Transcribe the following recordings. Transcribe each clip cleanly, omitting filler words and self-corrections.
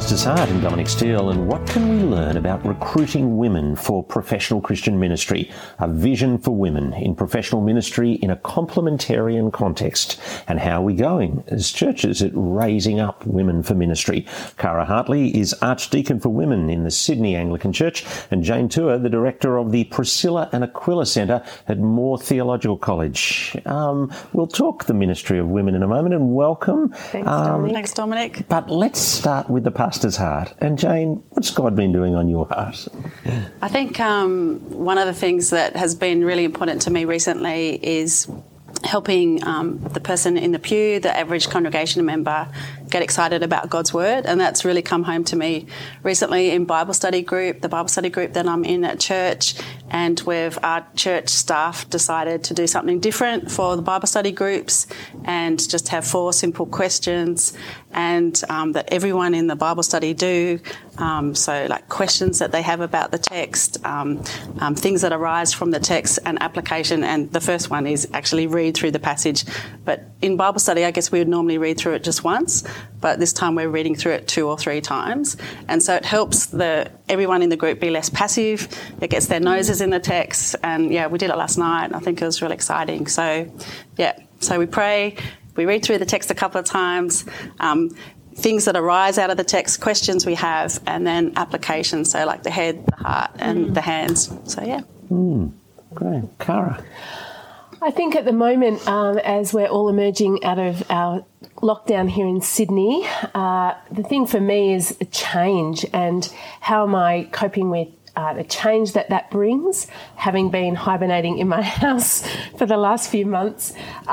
Pastor's Heart and Dominic Steele, and what can we learn about recruiting women for professional Christian ministry? A vision for women in professional ministry in a complementarian context, and how are we going as churches at raising up women for ministry? Cara Hartley is Archdeacon for Women in the Sydney Anglican Church, and Jane Tour, the Director of the Priscilla and Aquila Centre at Moore Theological College. We'll talk the ministry of women in a moment, and welcome. Thanks, Dominic. But let's start with the Pastor's Heart. And Jane, what's God been doing on your heart? I think one of the things that has been really important to me recently is helping the person in the pew, the average congregation member, get excited about God's Word. And that's really come home to me recently in Bible study group, the Bible study group that I'm in at church. And our church staff decided to do something different for the Bible study groups and just have 4 simple questions and that everyone in the Bible study do. So like questions that they have about the text, things that arise from the text and application. And the first one is actually read through the passage. But in Bible study, I guess we would normally read through it just once, but this time we're reading through it 2 or 3 times. And so it helps everyone in the group be less passive. It gets their noses in the text. And yeah, we did it last night. I think it was really exciting. So yeah, so we pray, we read through the text a couple of times, things that arise out of the text, questions we have, and then application. So like the head, the heart, and the hands. So yeah. Great. Cara? I think at the moment, as we're all emerging out of our lockdown here in Sydney, the thing for me is a change, and how am I coping with the change that brings, having been hibernating in my house for the last few months,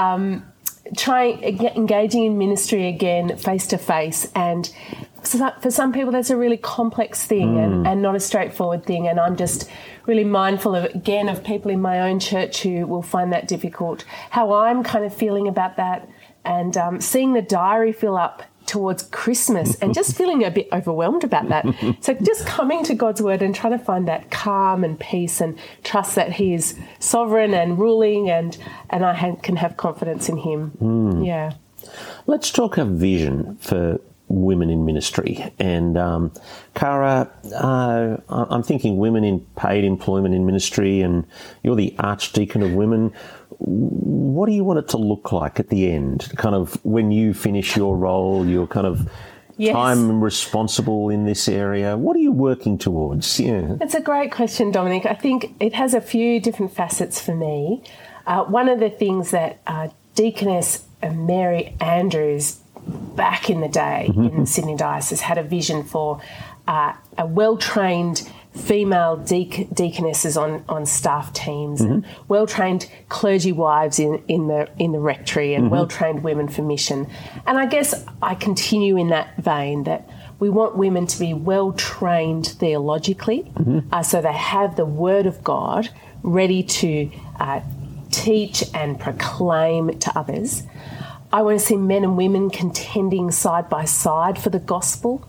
engaging in ministry again face to face. And for some people that's a really complex thing and not a straightforward thing, and I'm just really mindful of people in my own church who will find that difficult, how I'm kind of feeling about that, and seeing the diary fill up towards Christmas and just feeling a bit overwhelmed about that. So just coming to God's Word and trying to find that calm and peace and trust that He is sovereign and ruling, and I can have confidence in Him. Yeah. Let's talk a vision for women in ministry. And Cara, I'm thinking women in paid employment in ministry, and you're the Archdeacon of Women. What do you want it to look like at the end? Kind of when you finish your role, you're kind of time responsible in this area. What are you working towards? Yeah. That's a great question, Dominic. I think it has a few different facets for me. One of the things that Deaconess Mary Andrews back in the day in the Sydney Diocese had a vision for a well-trained female deaconesses on staff teams, and well-trained clergy wives in the rectory, and well-trained women for mission. And I guess I continue in that vein, that we want women to be well-trained theologically, so they have the Word of God ready to teach and proclaim to others. I want to see men and women contending side by side for the gospel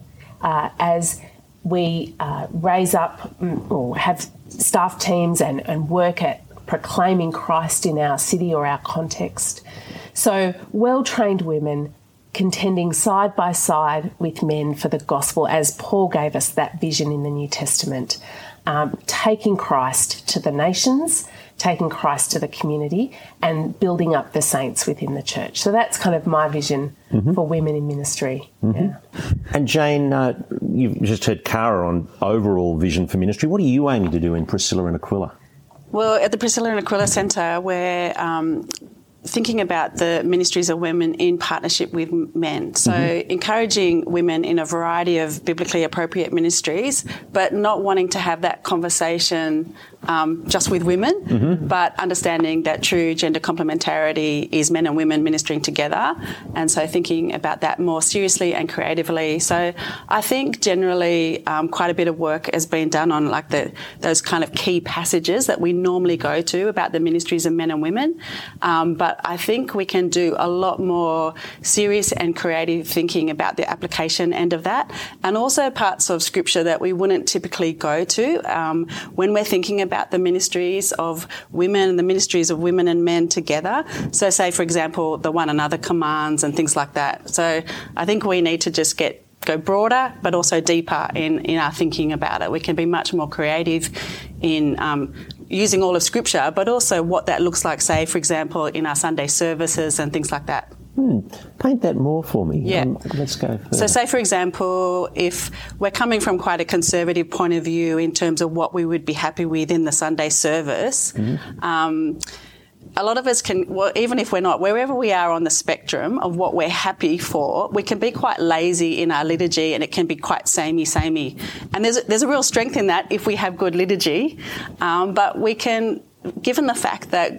as we raise up or have staff teams and work at proclaiming Christ in our city or our context. So well-trained women contending side by side with men for the gospel, as Paul gave us that vision in the New Testament, taking Christ to the nations, taking Christ to the community, and building up the saints within the church. So that's kind of my vision for women in ministry. Yeah. And Jane, you've just heard Cara on overall vision for ministry. What are you aiming to do in Priscilla and Aquila? Well, at the Priscilla and Aquila Centre, we're thinking about the ministries of women in partnership with men. So encouraging women in a variety of biblically appropriate ministries, but not wanting to have that conversation just with women, but understanding that true gender complementarity is men and women ministering together. And so thinking about that more seriously and creatively. So I think generally quite a bit of work has been done on like those kind of key passages that we normally go to about the ministries of men and women. But I think we can do a lot more serious and creative thinking about the application end of that, and also parts of Scripture that we wouldn't typically go to when we're thinking about the ministries of women and the ministries of women and men together. So say, for example, the one another commands and things like that. So I think we need to just get go broader, but also deeper in our thinking about it. We can be much more creative in using all of Scripture, but also what that looks like, say, for example, in our Sunday services and things like that. Paint that more for me. Yeah. Let's go further. So say, for example, if we're coming from quite a conservative point of view in terms of what we would be happy with in the Sunday service, a lot of us can, well, even if we're not, wherever we are on the spectrum of what we're happy for, we can be quite lazy in our liturgy, and it can be quite samey. And there's a real strength in that if we have good liturgy, but we can, given the fact that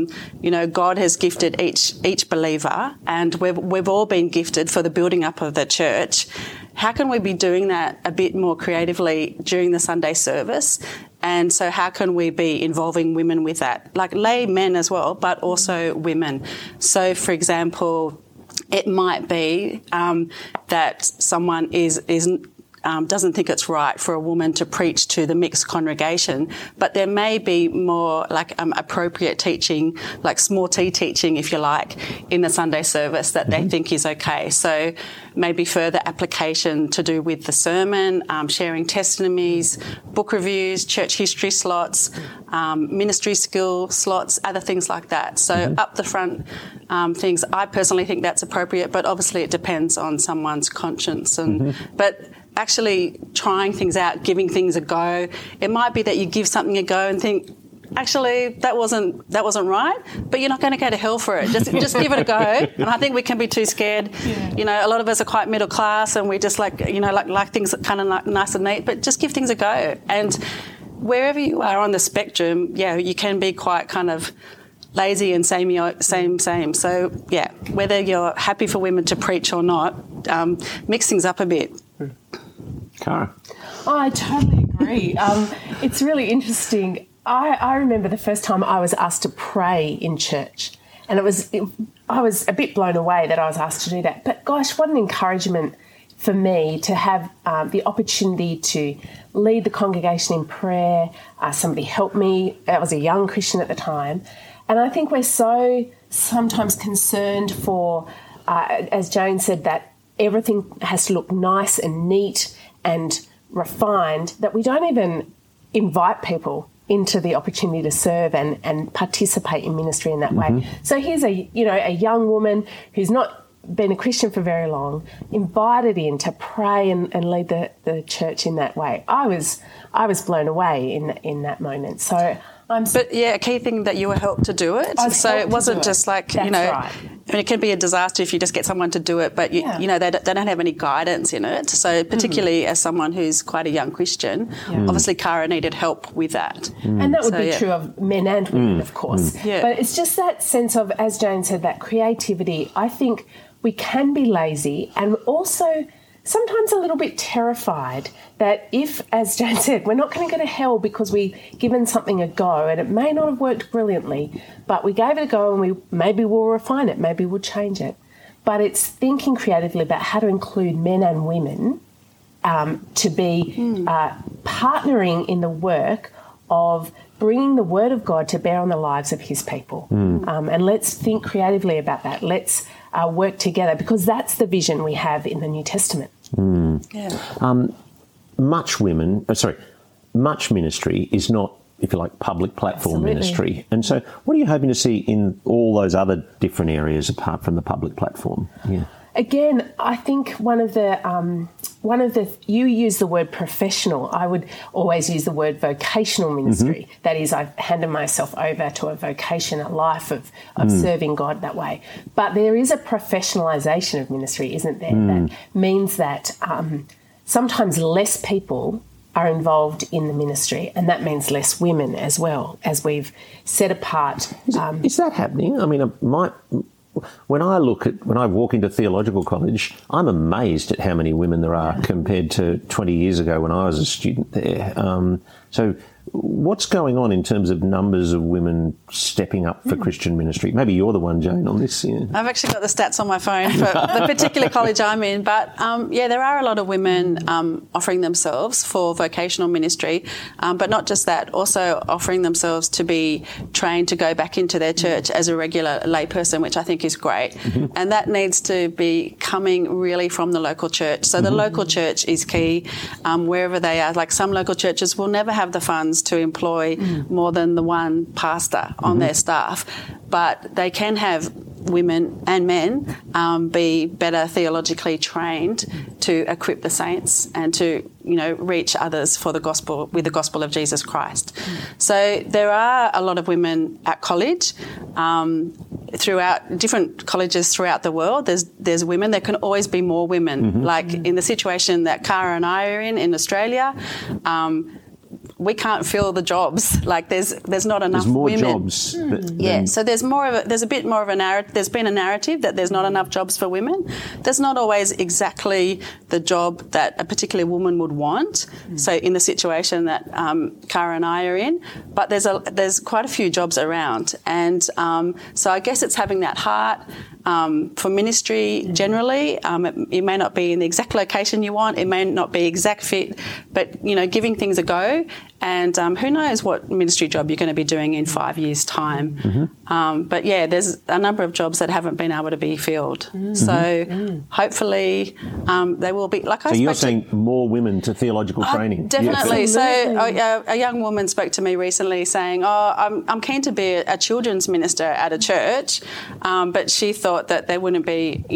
God has gifted each believer, and we've all been gifted for the building up of the church, how can we be doing that a bit more creatively during the Sunday service? And so how can we be involving women with that? Like lay men as well, but also women. So, for example, it might be that someone doesn't think it's right for a woman to preach to the mixed congregation, but there may be more like appropriate teaching, like small t teaching, if you like, in the Sunday service that they think is okay. So maybe further application to do with the sermon, sharing testimonies, book reviews, church history slots, ministry skill slots, other things like that. So up the front things, I personally think that's appropriate, but obviously it depends on someone's conscience. But actually trying things out, giving things a go. It might be that you give something a go and think, actually, that wasn't right, but you're not going to go to hell for it. Just give it a go. And I think we can be too scared. Yeah. A lot of us are quite middle class, and we just like things kind of nice and neat, but just give things a go. And wherever you are on the spectrum, you can be quite kind of lazy and same. So, whether you're happy for women to preach or not, mix things up a bit. Cara? Oh, I totally agree. It's really interesting. I remember the first time I was asked to pray in church, and I was a bit blown away that I was asked to do that. But gosh, what an encouragement for me to have the opportunity to lead the congregation in prayer. Somebody helped me. I was a young Christian at the time. And I think we're so sometimes concerned for, as Joan said, that everything has to look nice and neat and refined, that we don't even invite people into the opportunity to serve and participate in ministry in that way. So here's a young woman who's not been a Christian for very long, invited in to pray and lead the church in that way. I was blown away in that moment. So a key thing that you were helped to do it. So it wasn't just like, That's right. I mean, it can be a disaster if you just get someone to do it, but they don't have any guidance in it. So particularly as someone who's quite a young Christian, obviously Cara needed help with that. And that would be true of men and women, of course. Yeah. But it's just that sense of, as Jane said, that creativity. I think we can be lazy and also sometimes a little bit terrified that if, as Jane said, we're not going to go to hell because we've given something a go, and it may not have worked brilliantly, but we gave it a go and maybe we'll refine it, maybe we'll change it. But it's thinking creatively about how to include men and women to be partnering in the work of bringing the Word of God to bear on the lives of His people. And let's think creatively about that. Let's work together, because that's the vision we have in the New Testament. Much ministry is not, if you like, public platform ministry. And so what are you hoping to see in all those other different areas apart from the public platform? Yeah. Again, I think one of the you use the word professional. I would always use the word vocational ministry. That is, I've handed myself over to a vocation, a life of serving God that way. But there is a professionalisation of ministry, isn't there? That means that sometimes less people are involved in the ministry, and that means less women as well, as we've set apart. Is that happening? I mean, when I walk into theological college, I'm amazed at how many women there are compared to 20 years ago when I was a student there. So what's going on in terms of numbers of women stepping up for Christian ministry? Maybe you're the one, Jane, on this. Yeah. I've actually got the stats on my phone for the particular college I'm in. But, there are a lot of women offering themselves for vocational ministry, but not just that, also offering themselves to be trained to go back into their church as a regular layperson, which I think is great. And that needs to be coming really from the local church. So the local church is key, wherever they are. Like some local churches will never have the funds to employ more than the one pastor on their staff, but they can have women and men be better theologically trained to equip the saints and to, reach others for the gospel, with the gospel of Jesus Christ. So there are a lot of women at college, throughout different colleges throughout the world. There's women. There can always be more women. Like in the situation that Cara and I are in Australia, we can't fill the jobs. Like there's not enough women. There's more jobs. So there's a bit more of a narrative. There's been a narrative that there's not enough jobs for women. There's not always exactly the job that a particular woman would want. So in the situation that Cara and I are in, but there's quite a few jobs around, and so I guess it's having that heart for ministry generally. It may not be in the exact location you want. It may not be exact fit, but giving things a go. And who knows what ministry job you're going to be doing in 5 years' time. But there's a number of jobs that haven't been able to be filled. So hopefully they will be. So you're saying more women to theological training? Definitely. Yes. So a young woman spoke to me recently saying, I'm keen to be a children's minister at a church, but she thought that there wouldn't be,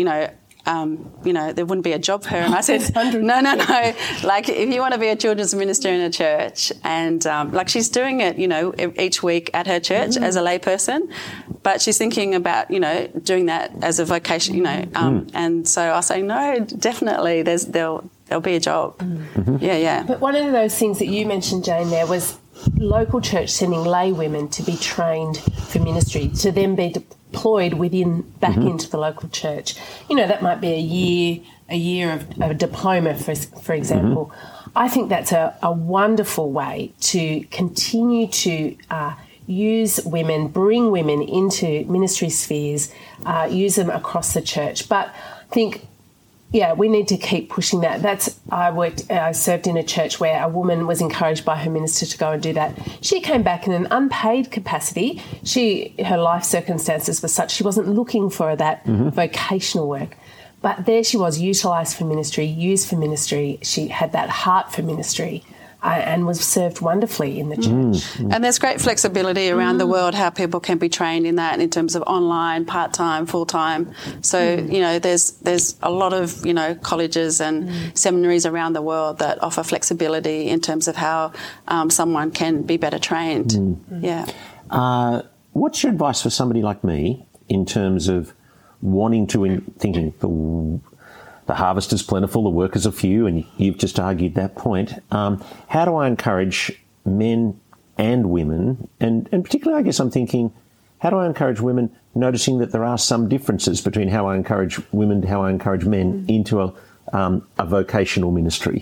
there wouldn't be a job for her. And I said, no. Like, if you want to be a children's minister in a church, and she's doing it, each week at her church as a layperson, but she's thinking about, doing that as a vocation, and so I say, no, definitely, there'll be a job. Yeah. But one of those things that you mentioned, Jane, there was local church sending lay women to be trained for ministry, to then be deployed back into the local church. That might be a year of a diploma, for example. I think that's a wonderful way to continue to use women, bring women into ministry spheres, use them across the church. But I think, we need to keep pushing that. I served in a church where a woman was encouraged by her minister to go and do that. She came back in an unpaid capacity. Her life circumstances were such she wasn't looking for that vocational work. But there she was, utilised for ministry, used for ministry. She had that heart for ministry. And was served wonderfully in the church. And there's great flexibility around the world how people can be trained in that, in terms of online, part-time, full-time. So, there's a lot of, colleges and seminaries around the world that offer flexibility in terms of how someone can be better trained. What's your advice for somebody like me in terms of wanting to, thinking, the harvest is plentiful, the workers are few, and you've just argued that point. How do I encourage men and women, and particularly I guess I'm thinking, how do I encourage women, noticing that there are some differences between how I encourage women and how I encourage men into a vocational ministry?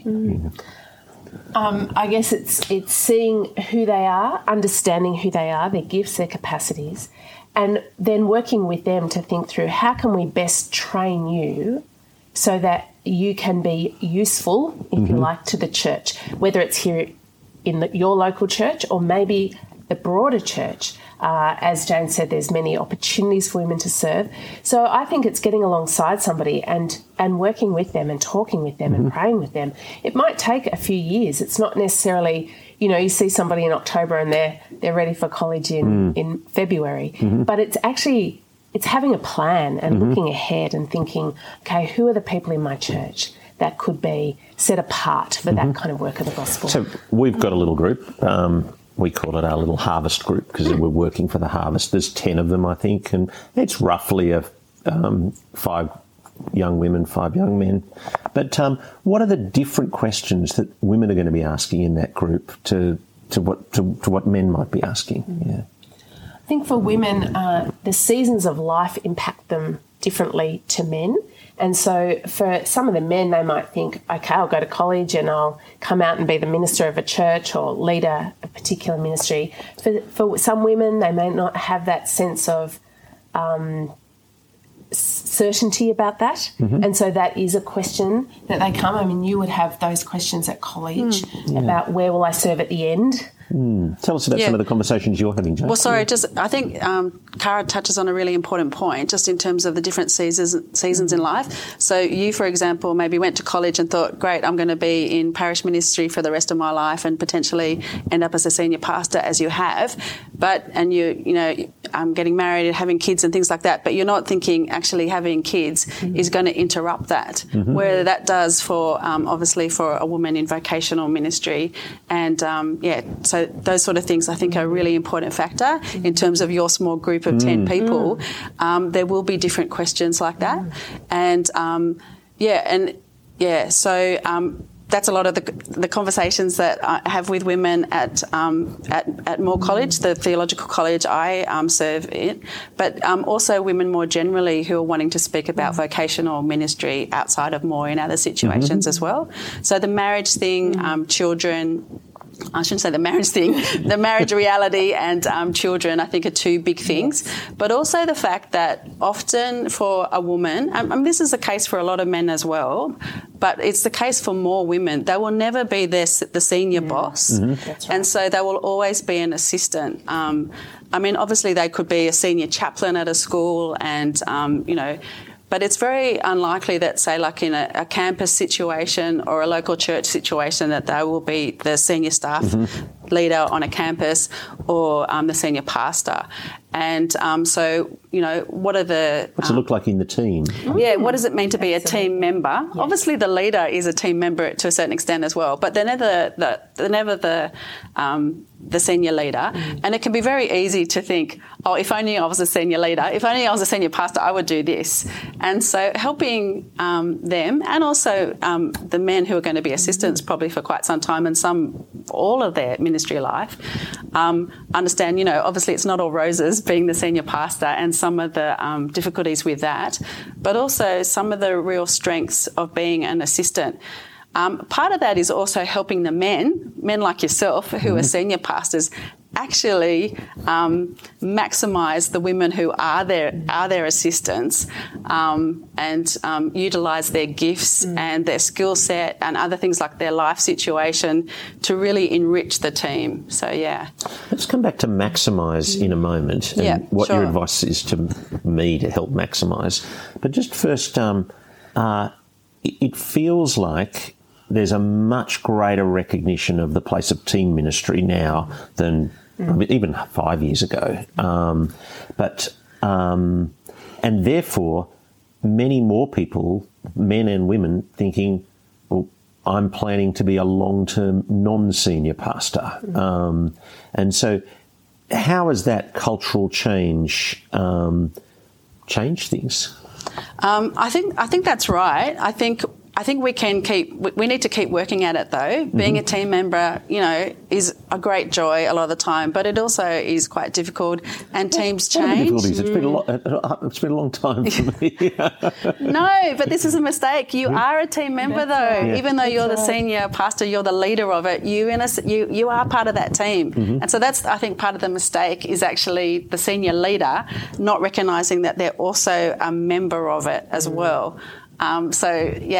I guess it's seeing who they are, understanding who they are, their gifts, their capacities, and then working with them to think through how can we best train you so that you can be useful, if you like, to the church, whether it's here in your local church or maybe the broader church. As Jane said, there's many opportunities for women to serve. So I think it's getting alongside somebody and working with them and talking with them and praying with them. It might take a few years. It's not necessarily, you see somebody in October and they're ready for college in February. But it's actually... it's having a plan and looking ahead and thinking, okay, who are the people in my church that could be set apart for that kind of work of the gospel? So we've got a little group. We call it our little harvest group because we're working for the harvest. There's 10 of them, I think, and it's roughly 5 young women, 5 young men. But what are the different questions that women are going to be asking in that group to what men might be asking? I think for women, the seasons of life impact them differently to men. And so for some of the men, they might think, okay, I'll go to college and I'll come out and be the minister of a church or lead a particular ministry. For some women, they may not have that sense of certainty about that. And so that is a question that they come. I mean, you would have those questions at college about where will I serve at the end? Tell us about some of the conversations you're having, Jo. Well, sorry, I think Cara touches on a really important point just in terms of the different seasons in life. So you, for example, maybe went to college and thought, great, I'm going to be in parish ministry for the rest of my life and potentially end up as a senior pastor, as you have. And I'm getting married and having kids and things like that, but you're not thinking actually having kids is going to interrupt that. Where that does for, obviously, for a woman in vocational ministry. And, so those sort of things I think are a really important factor in terms of your small group of 10 people. There will be different questions like that. And, so that's a lot of the conversations that I have with women at Moore College, the theological college I serve in, but also women more generally who are wanting to speak about vocational ministry outside of Moore in other situations as well. So the marriage thing, children, I shouldn't say the marriage thing, the marriage reality and children, I think, are two big things. But also the fact that often for a woman, this is the case for a lot of men as well, but it's the case for more women, they will never be the senior boss. That's right. And so they will always be an assistant. Obviously they could be a senior chaplain at a school and, but it's very unlikely that, say, like in a campus situation or a local church situation, that they will be the senior staff leader on a campus or the senior pastor. And what are the... What's it look like in the team? Yeah, what does it mean to be a team member? Yes. Obviously, the leader is a team member to a certain extent as well, but they're never the senior leader. And it can be very easy to think, oh, if only I was a senior leader, if only I was a senior pastor, I would do this. And so helping them and also the men who are going to be assistants probably for quite some time and all of their ministry life, understand, obviously it's not all roses being the senior pastor and some of the difficulties with that, but also some of the real strengths of being an assistant. Part of that is also helping the men like yourself who are senior pastors, actually maximise the women who are their assistants and utilise their gifts and their skill set and other things like their life situation to really enrich the team. So, yeah. Let's come back to maximise in a moment and what your advice is to me to help maximise. But just first, it feels like there's a much greater recognition of the place of team ministry now than even 5 years ago. And therefore, many more people, men and women, thinking, well, I'm planning to be a long-term non-senior pastor. And so how has that cultural change changed things? I think that's right. I think we need to keep working at it though. Being a team member, is a great joy a lot of the time, but it also is quite difficult and teams change. Difficulties. It's been a long time for me. No, but this is a mistake. You are a team member though. Yeah. Even though you're the senior pastor, you're the leader of it, you are part of that team. And so that's, I think, part of the mistake is actually the senior leader not recognising that they're also a member of it as well. So you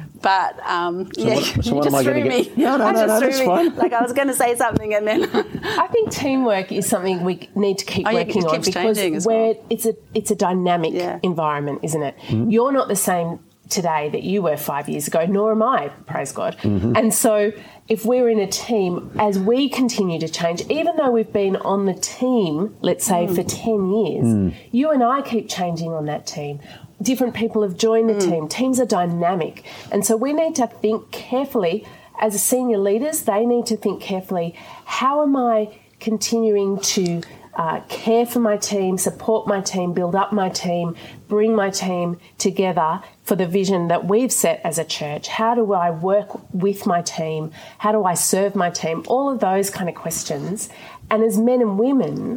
just threw me. No, that's fine. Like I was going to say something and then... I think teamwork is something we need to keep working on because it's a dynamic environment, isn't it? You're not the same today that you were 5 years ago, nor am I, praise God. And so if we're in a team, as we continue to change, even though we've been on the team, let's say for 10 years, you and I keep changing on that team. Different people have joined the team. Teams are dynamic. And so we need to think carefully, as senior leaders, they need to think carefully, how am I continuing to care for my team, support my team, build up my team, bring my team together for the vision that we've set as a church? How do I work with my team? How do I serve my team? All of those kind of questions. And as men and women,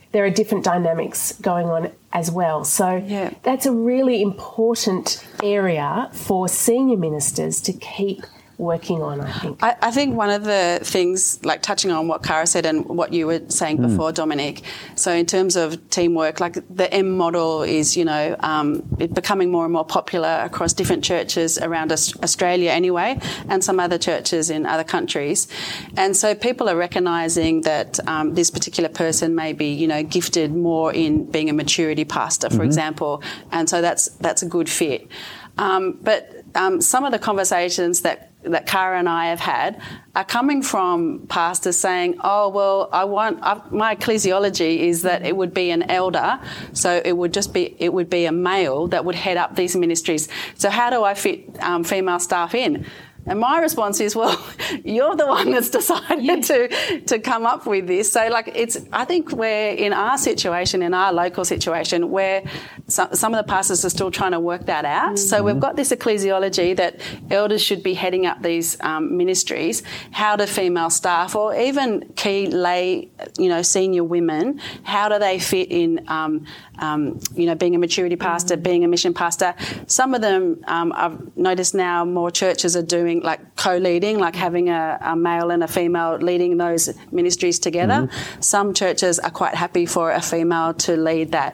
there are different dynamics going on as well. So that's a really important area for senior ministers to keep working on, I think. I think one of the things, like touching on what Cara said and what you were saying before, Dominic, so in terms of teamwork, like the M model is, it becoming more and more popular across different churches around Australia anyway, and some other churches in other countries. And so people are recognising that this particular person may be, gifted more in being a maturity pastor, for example, and so that's a good fit. But some of the conversations that Cara and I have had are coming from pastors saying, oh, well, my ecclesiology is that it would be an elder, so it would be a male that would head up these ministries. So how do I fit female staff in? And my response is, well, you're the one that's decided to come up with this. So, I think we're in our situation, in our local situation, where some of the pastors are still trying to work that out. So we've got this ecclesiology that elders should be heading up these ministries. How do female staff, or even key lay, senior women, how do they fit in, being a maturity pastor, being a mission pastor? Some of them, I've noticed now, more churches are doing like co-leading, like having a male and a female leading those ministries together. Some churches are quite happy for a female to lead that,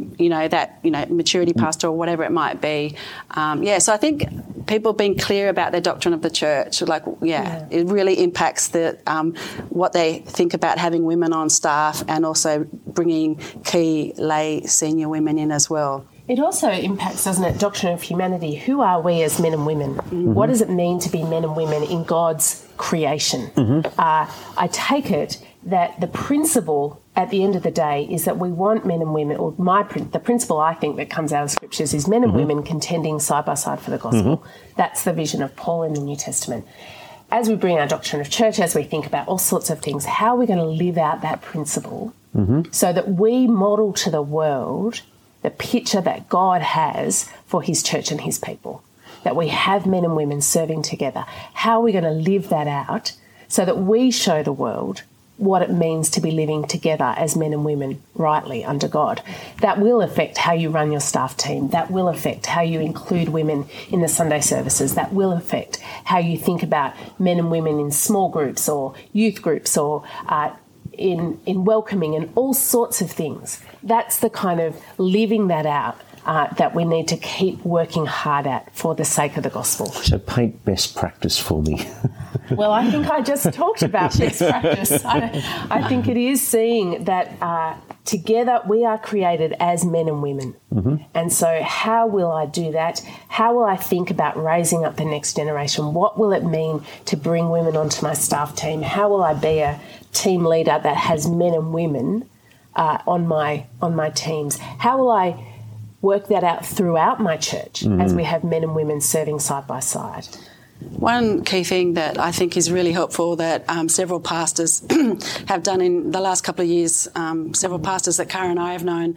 maturity pastor or whatever it might be. So I think people being clear about their doctrine of the church, it really impacts what they think about having women on staff, and also bringing key lay senior women in as well. It also impacts, doesn't it, doctrine of humanity. Who are we as men and women? What does it mean to be men and women in God's creation? I take it that the principle at the end of the day is that we want men and women, or the principle I think that comes out of Scriptures is men and women contending side by side for the gospel. That's the vision of Paul in the New Testament. As we bring our doctrine of church, as we think about all sorts of things, how are we going to live out that principle so that we model to the world the picture that God has for his church and his people, that we have men and women serving together? How are we going to live that out so that we show the world what it means to be living together as men and women rightly under God? That will affect how you run your staff team. That will affect how you include women in the Sunday services. That will affect how you think about men and women in small groups or youth groups, or in welcoming, and all sorts of things. That's the kind of living that out that we need to keep working hard at for the sake of the gospel. So paint best practice for me. Well, I think I just talked about best practice. I think it is seeing that together we are created as men and women. And so how will I do that? How will I think about raising up the next generation? What will it mean to bring women onto my staff team? How will I be a team leader that has men and women on my teams? How will I work that out throughout my church as we have men and women serving side by side? One key thing that I think is really helpful that several pastors have done in the last couple of years, several pastors that Cara and I have known,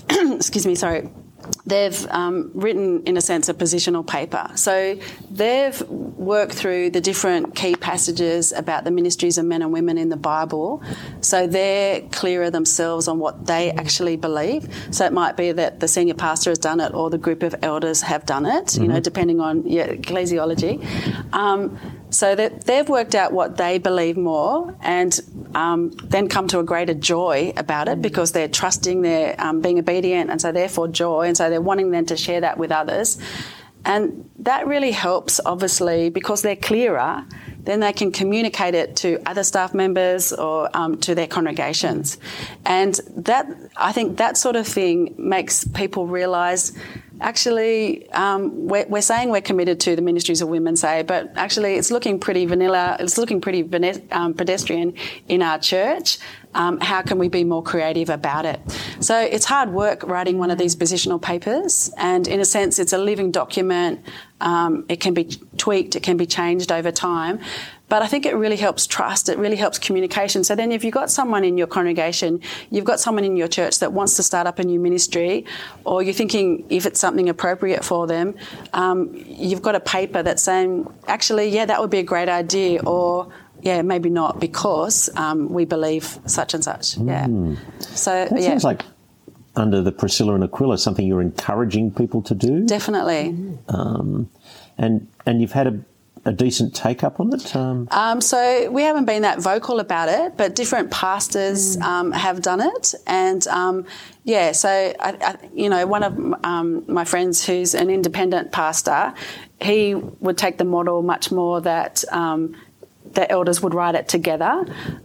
they've written, in a sense, a positional paper. So they've worked through the different key passages about the ministries of men and women in the Bible, so they're clearer themselves on what they actually believe. So it might be that the senior pastor has done it, or the group of elders have done it, depending on your ecclesiology. So that they've worked out what they believe more, and then come to a greater joy about it, because they're trusting, they're being obedient, and so therefore joy, and so they're wanting then to share that with others. And that really helps, obviously, because they're clearer, then they can communicate it to other staff members or to their congregations. And that, I think that sort of thing makes people realise, actually, we're saying we're committed to the ministries of women, but actually it's looking pretty vanilla, it's looking pretty pedestrian in our church. How can we be more creative about it? So it's hard work writing one of these positional papers, and in a sense it's a living document. It can be tweaked, it can be changed over time. But I think it really helps trust, it really helps communication. So then if you've got someone in your congregation, you've got someone in your church that wants to start up a new ministry, or you're thinking if it's something appropriate for them, you've got a paper that's saying, actually, yeah, that would be a great idea, or yeah, maybe not because we believe such and such. Yeah. So that sounds like under the Priscilla and Aquila, something you're encouraging people to do. Definitely. And you've had a decent take up on it? So we haven't been that vocal about it, but different pastors have done it. And, so, one of my friends who's an independent pastor, he would take the model much more that the elders would write it together.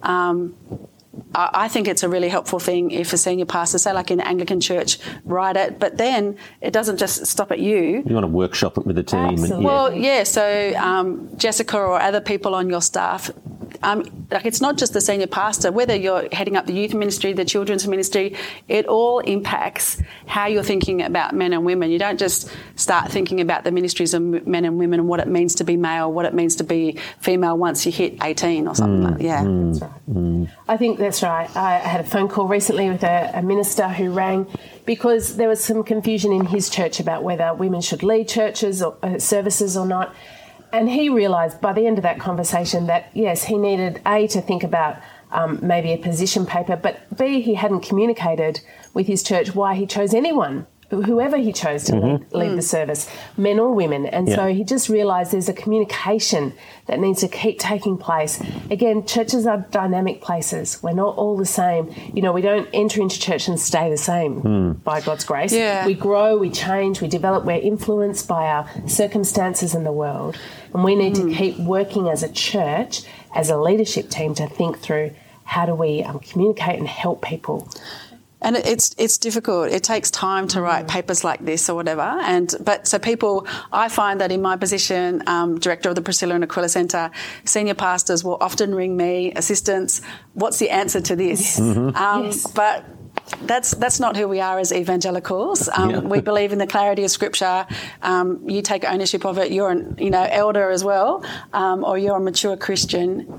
I think it's a really helpful thing if a senior pastor, say like in Anglican Church, write it, but then it doesn't just stop at you. You want to workshop it with the team. Absolutely. So Jessica or other people on your staff, it's not just the senior pastor, whether you're heading up the youth ministry, the children's ministry, it all impacts how you're thinking about men and women. You don't just start thinking about the ministries of men and women and what it means to be male, what it means to be female once you hit 18 or something like that. Yeah. That's right. I think that's right. I had a phone call recently with a minister who rang because there was some confusion in his church about whether women should lead churches or services or not. And he realised by the end of that conversation that, yes, he needed, A, to think about maybe a position paper, but B, he hadn't communicated with his church why he chose anyone, whoever he chose to lead the service, men or women. And so he just realised there's a communication that needs to keep taking place. Again, churches are dynamic places. We're not all the same. You know, we don't enter into church and stay the same by God's grace. Yeah. We grow, we change, we develop. We're influenced by our circumstances in the world. And we need to keep working as a church, as a leadership team, to think through how do we communicate and help people. And it's difficult. It takes time to write papers like this or whatever. I find that in my position, director of the Priscilla and Aquila Centre, senior pastors will often ring me, assistants, what's the answer to this? Yes. But that's not who we are as evangelicals. We believe in the clarity of Scripture. You take ownership of it. You're an elder as well, or you're a mature Christian.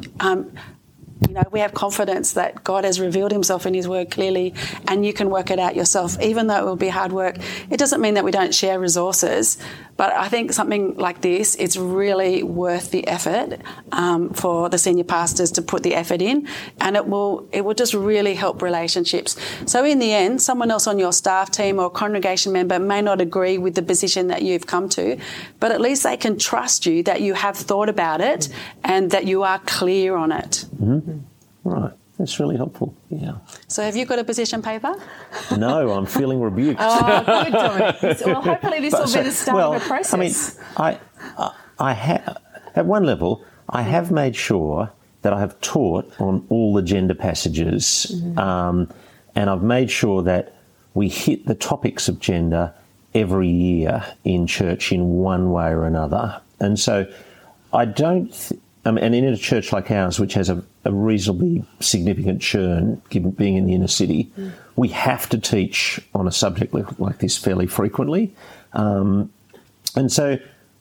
We have confidence that God has revealed himself in his word clearly, and you can work it out yourself. Even though it will be hard work, it doesn't mean that we don't share resources. But I think something like this, it's really worth the effort for the senior pastors to put the effort in, and it will just really help relationships. So in the end, someone else on your staff team or congregation member may not agree with the position that you've come to, but at least they can trust you that you have thought about it and that you are clear on it. Right. That's really helpful. Yeah. So have you got a position paper? No, I'm feeling rebuked. Oh, good, Dominic. Well, hopefully this will be the start of a process. I have, at one level, I have made sure that I have taught on all the gender passages, and I've made sure that we hit the topics of gender every year in church in one way or another. And so I don't... and in a church like ours, which has a reasonably significant churn, given being in the inner city, we have to teach on a subject like this fairly frequently. And so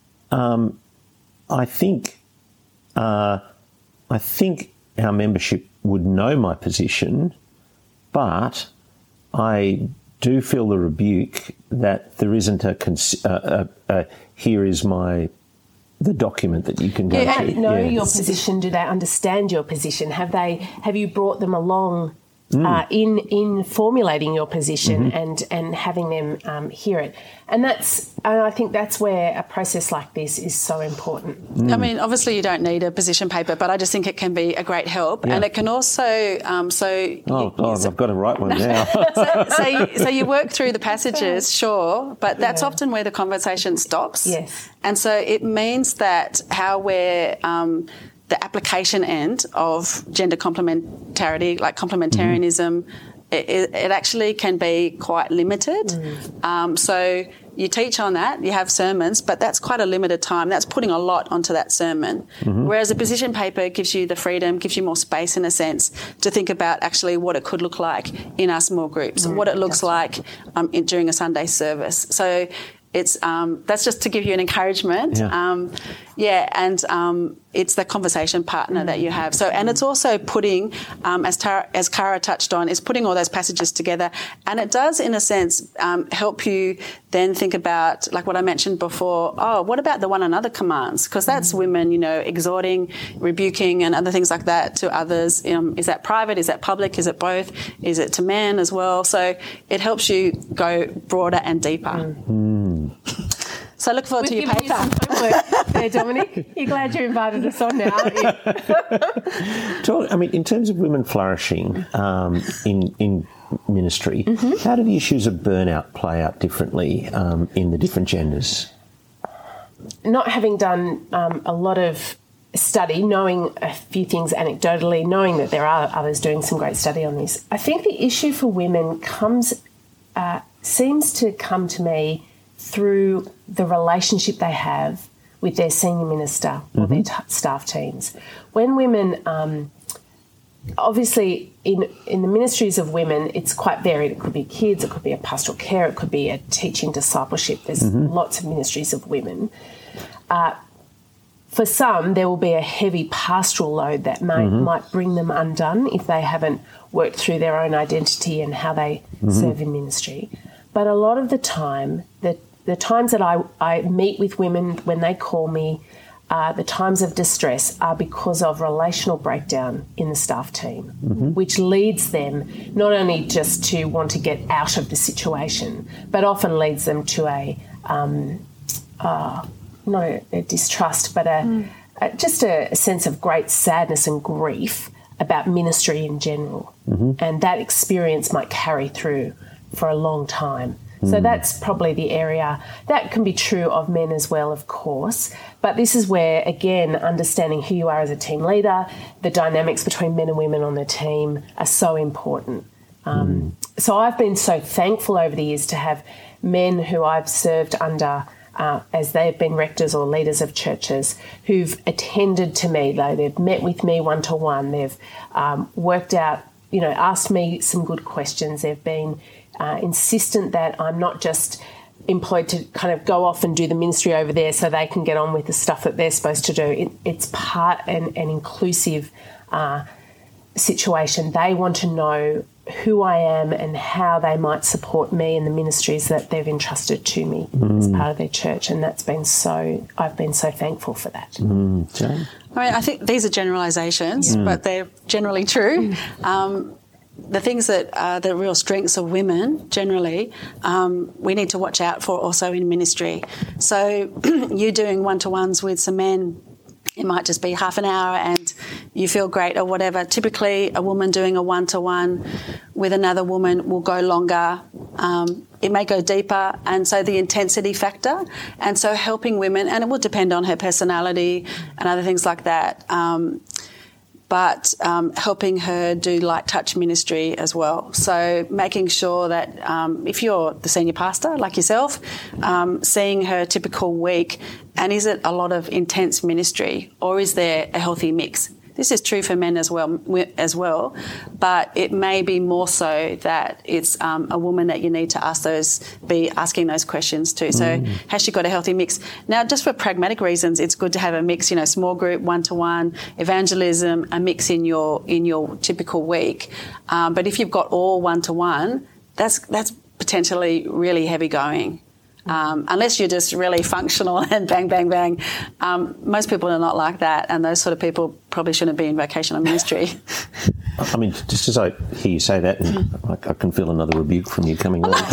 I think our membership would know my position, but I do feel the rebuke that there isn't here is the document that you can go to. Do they know your position? Do they understand your position? Have you brought them along in formulating your position and having them hear it? And I think that's where a process like this is so important. I mean, obviously you don't need a position paper, but I just think it can be a great help, and it can also I've got to write one now. so you work through the passages, sure, but that's often where the conversation stops. Yes, and so it means that how we're the application end of gender complementarity, like complementarianism, it actually can be quite limited. So you teach on that, you have sermons, but that's quite a limited time. That's putting a lot onto that sermon. Whereas a position paper gives you the freedom, gives you more space in a sense to think about actually what it could look like in our small groups, what it looks like during a Sunday service. So it's that's just to give you an encouragement. It's the conversation partner that you have. So, and it's also putting, as Cara touched on, is putting all those passages together, and it does, in a sense, help you then think about, like what I mentioned before. Oh, what about the one another commands? Because that's women, exhorting, rebuking, and other things like that to others. Is that private? Is that public? Is it both? Is it to men as well? So it helps you go broader and deeper. So I look forward to your paper. Some homework there, Dominic. You're glad you invited us on now, aren't you? In terms of women flourishing in ministry, how do the issues of burnout play out differently in the different genders? Not having done a lot of study, knowing a few things anecdotally, knowing that there are others doing some great study on this, I think the issue for women seems to come to me through the relationship they have with their senior minister or their staff teams. When women, obviously in the ministries of women, it's quite varied. It could be kids, it could be a pastoral care, it could be a teaching discipleship. There's lots of ministries of women. For some, there will be a heavy pastoral load that might bring them undone if they haven't worked through their own identity and how they serve in ministry. But a lot of the time, the times that I meet with women when they call me, the times of distress are because of relational breakdown in the staff team, which leads them not only just to want to get out of the situation, but often leads them to not a distrust, but just a sense of great sadness and grief about ministry in general. And that experience might carry through for a long time. So that's probably the area. That can be true of men as well, of course. But this is where, again, understanding who you are as a team leader, the dynamics between men and women on the team are so important. So I've been so thankful over the years to have men who I've served under as they've been rectors or leaders of churches who've attended to me, though they've met with me one-to-one, they've worked out, asked me some good questions, they've been insistent that I'm not just employed to kind of go off and do the ministry over there so they can get on with the stuff that they're supposed to do. It's part an inclusive situation. They want to know who I am and how they might support me in the ministries that they've entrusted to me as part of their church, and I've been so thankful for that. Jane? I think these are generalisations, but they're generally true. The things that are the real strengths of women generally, we need to watch out for also in ministry. So you doing one-to-ones with some men, it might just be half an hour and you feel great or whatever. Typically, a woman doing a one-to-one with another woman will go longer. It may go deeper, and so the intensity factor. And so helping women, and it will depend on her personality and other things like that, but helping her do light touch ministry as well. So making sure that if you're the senior pastor like yourself, seeing her typical week, and is it a lot of intense ministry or is there a healthy mix? This is true for men as well, but it may be more so that it's a woman that you need to be asking those questions to. So has she got a healthy mix? Now, just for pragmatic reasons, it's good to have a mix, small group, one-to-one, evangelism, a mix in your typical week. But if you've got all one-to-one, that's potentially really heavy going. Unless you're just really functional and bang, bang, bang. Most people are not like that, and those sort of people probably shouldn't be in vocational ministry. I mean, just as I hear you say that, and I can feel another rebuke from you coming along.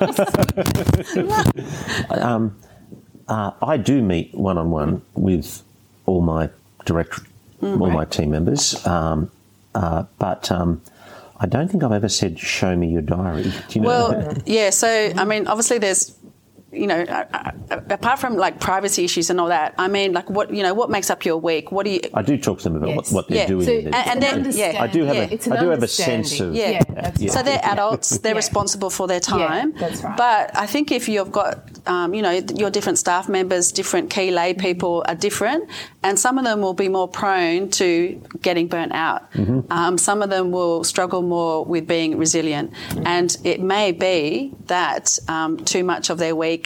I do meet one-on-one with all my all my team members, but I don't think I've ever said, show me your diary. Do you know? Well, yeah, so, I mean, obviously there's, apart from like privacy issues and all that, I mean, like what makes up your week? What do you? I do talk to them about what they're doing. So, and then, I do have a sense of. So they're adults. They're responsible for their time. Yeah, that's right. But I think if you've got, your different staff members, different key lay people are different, and some of them will be more prone to getting burnt out. Some of them will struggle more with being resilient, and it may be that too much of their week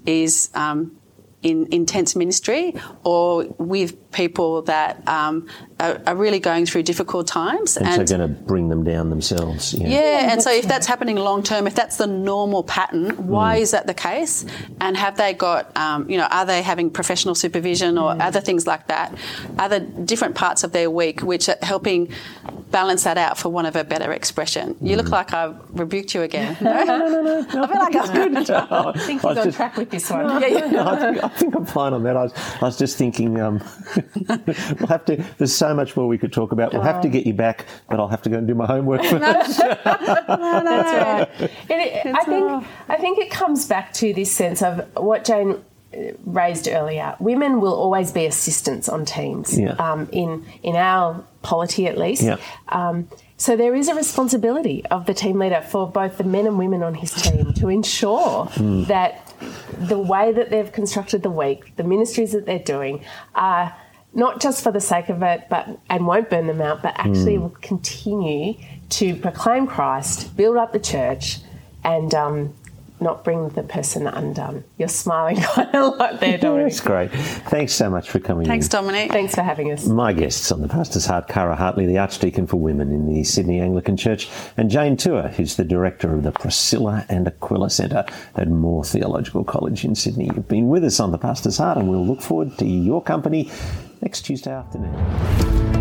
is in intense ministry or with people that are really going through difficult times. And so going to bring them down themselves. Yeah, and so if that's happening long term, if that's the normal pattern, why is that the case? And have they got, are they having professional supervision or other things like that? Are there different parts of their week which are helping balance that out, for want of a better expression? You look like I've rebuked you again. No. I feel like I'm good. I think he's on track with this one. I think I'm fine on that. I was just thinking, we'll have to. There's so much more we could talk about. We'll have to get you back, but I'll have to go and do my homework first. That's right. I think it comes back to this sense of what Jane raised earlier. Women will always be assistants on teams. In our polity, at least. So there is a responsibility of the team leader for both the men and women on his team to ensure that the way that they've constructed the week, the ministries that they're doing, are not just for the sake of it, and won't burn them out, but actually will continue to proclaim Christ, build up the church, and not bring the person undone. You're smiling quite a lot there, Dominic. That's great. Thanks so much for coming Thanks, in. Dominic. Thanks for having us. My guests on The Pastor's Heart, Cara Hartley, the Archdeacon for Women in the Sydney Anglican Church, and Jane Tour, who's the Director of the Priscilla and Aquila Centre at Moore Theological College in Sydney. You've been with us on The Pastor's Heart, and we'll look forward to your company next Tuesday afternoon.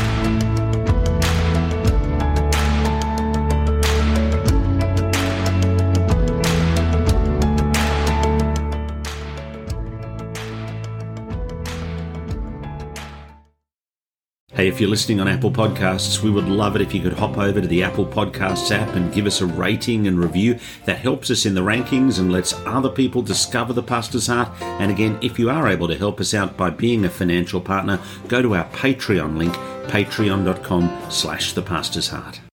Hey, if you're listening on Apple Podcasts, we would love it if you could hop over to the Apple Podcasts app and give us a rating and review. That helps us in the rankings and lets other people discover The Pastor's Heart. And again, if you are able to help us out by being a financial partner, go to our Patreon link, patreon.com/thepastorsheart.